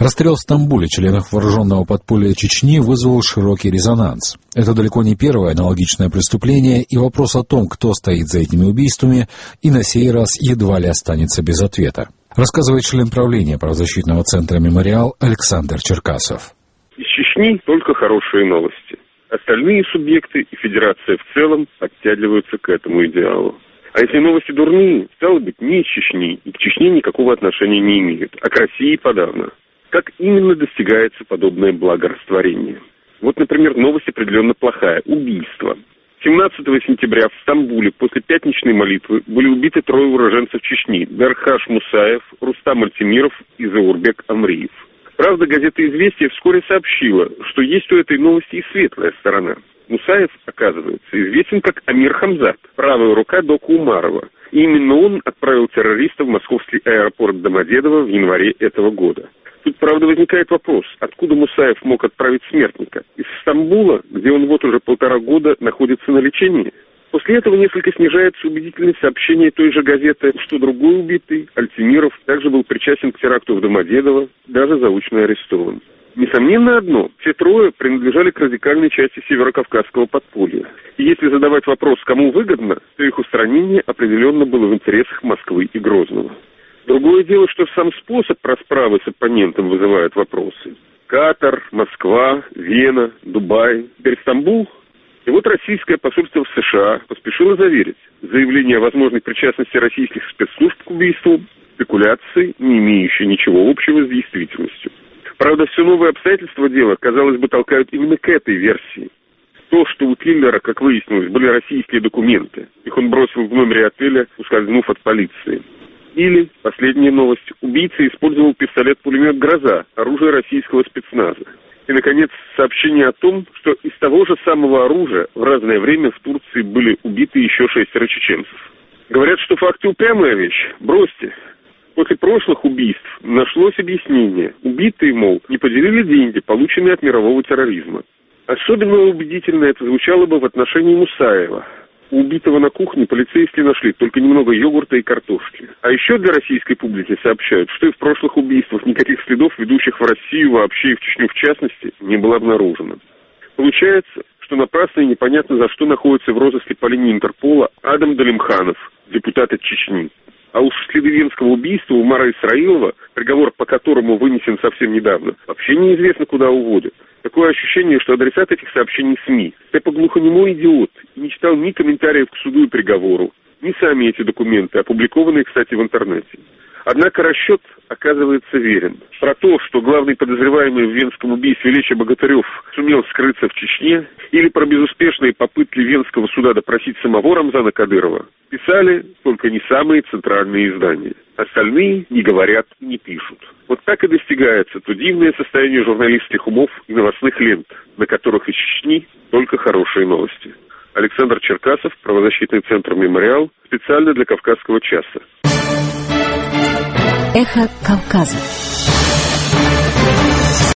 Расстрел в Стамбуле членов вооруженного подполья Чечни вызвал широкий резонанс. Это далеко не первое аналогичное преступление, и вопрос о том, кто стоит за этими убийствами, и на сей раз едва ли останется без ответа. Рассказывает член правления правозащитного центра «Мемориал» Александр Черкасов. Из Чечни только хорошие новости. Остальные субъекты и федерация в целом подтягиваются к этому идеалу. А если новости дурные, стало быть, не из Чечни, и к Чечне никакого отношения не имеют, а к России подавно. Как именно достигается подобное благорастворение? Вот, например, новость определенно плохая – убийство. 17 сентября в Стамбуле после пятничной молитвы были убиты 3 уроженцев Чечни – Берхаш Мусаев, Рустам Альтимиров и Заурбек Амриев. Правда, газета «Известия» вскоре сообщила, что есть у этой новости и светлая сторона. Мусаев, оказывается, известен как Амир Хамзат, правая рука Дока Умарова. И именно он отправил террориста в московский аэропорт Домодедово в январе этого года. Тут, правда, возникает вопрос, откуда Мусаев мог отправить смертника? Из Стамбула, где он вот уже 1,5 года находится на лечении? После этого несколько снижается убедительность сообщения той же газеты, что другой убитый, Альтимиров, также был причастен к теракту в Домодедово, даже заочно арестован. Несомненно одно, все 3 принадлежали к радикальной части северокавказского подполья. И если задавать вопрос, кому выгодно, то их устранение определенно было в интересах Москвы и Грозного. Другое дело, что сам способ расправы с оппонентом вызывает вопросы. Катар, Москва, Вена, Дубай, теперь Стамбул. И вот российское посольство в США поспешило заверить, заявление о возможной причастности российских спецслужб к убийству – спекуляции, не имеющие ничего общего с действительностью. Правда, все новые обстоятельства дела, казалось бы, толкают именно к этой версии. То, что у киллера, как выяснилось, были российские документы. Их он бросил в номере отеля, ускользнув от полиции. Или, последняя новость, убийца использовал пистолет-пулемет «Гроза», оружие российского спецназа. И, наконец, сообщение о том, что из того же самого оружия в разное время в Турции были убиты еще 6 чеченцев. Говорят, что факты упрямая вещь. Бросьте. После прошлых убийств нашлось объяснение. Убитые, мол, не поделили деньги, полученные от мирового терроризма. Особенно убедительно это звучало бы в отношении Мусаева. У убитого на кухне полицейские нашли только немного йогурта и картошки. А еще для российской публики сообщают, что и в прошлых убийствах никаких следов, ведущих в Россию вообще и в Чечню в частности, не было обнаружено. Получается, что напрасно и непонятно за что находится в розыске по линии Интерпола Адам Далимханов, депутат от Чечни. А уж следы венского убийства Умара Исраилова, приговор по которому вынесен совсем недавно, вообще неизвестно куда уводят. Такое ощущение, что адресат этих сообщений СМИ. Степа глухонемой идиот, не читал ни комментариев к суду и приговору, ни сами эти документы, опубликованные, кстати, в интернете. Однако расчет оказывается верен. Про то, что главный подозреваемый в венском убийстве Леча Богатырев сумел скрыться в Чечне, или про безуспешные попытки венского суда допросить самого Рамзана Кадырова, писали только не самые центральные издания. Остальные не говорят и не пишут. Вот так и достигается то дивное состояние журналистских умов и новостных лент, на которых из Чечни только хорошие новости. Александр Черкасов, правозащитный центр «Мемориал», специально для «Кавказского часа». Эхо Кавказа.